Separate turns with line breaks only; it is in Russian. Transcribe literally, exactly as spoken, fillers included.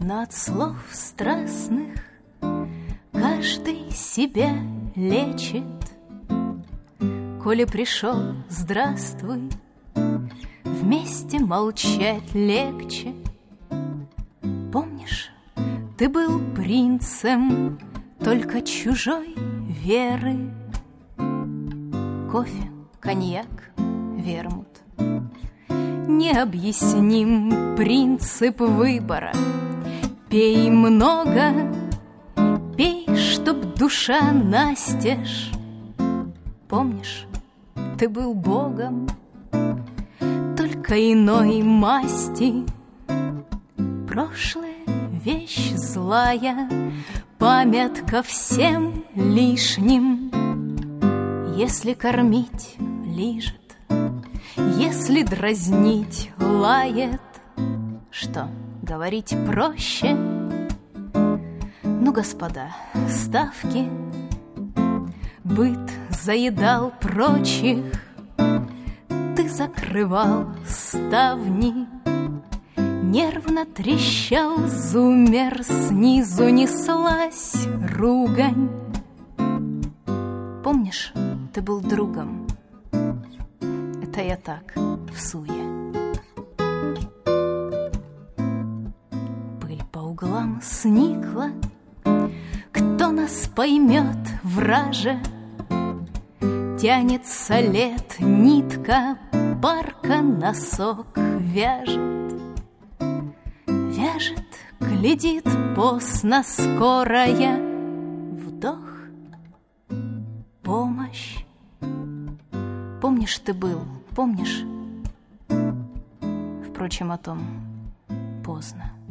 но от слов страстных каждый себя лечит. Коли пришел, здравствуй, вместе молчать легче. Помнишь, ты был принцем только чужой веры. Кофе, коньяк, вермут. Необъясним принцип выбора. Пей много, пей, чтоб душа настежь. Помнишь, ты был богом, только иной масти. Прошлое вещь злая, памятка всем лишним. Если кормить, лижет, если дразнить, лает. Что, говорить проще? Ну, господа, ставки. Быт заедал прочих, ты закрывал ставни. Нервно трещал зумер, снизу неслась ругань. Помнишь, ты был другом? Это я так, всуе. Пыль по углам сникла. Кто нас поймет, враже? Тянется лет нитка, парка носок вяжет. Вяжет, глядит постно скорая. Вдох, помощь. Помнишь, ты был, помнишь? Впрочем, о том поздно.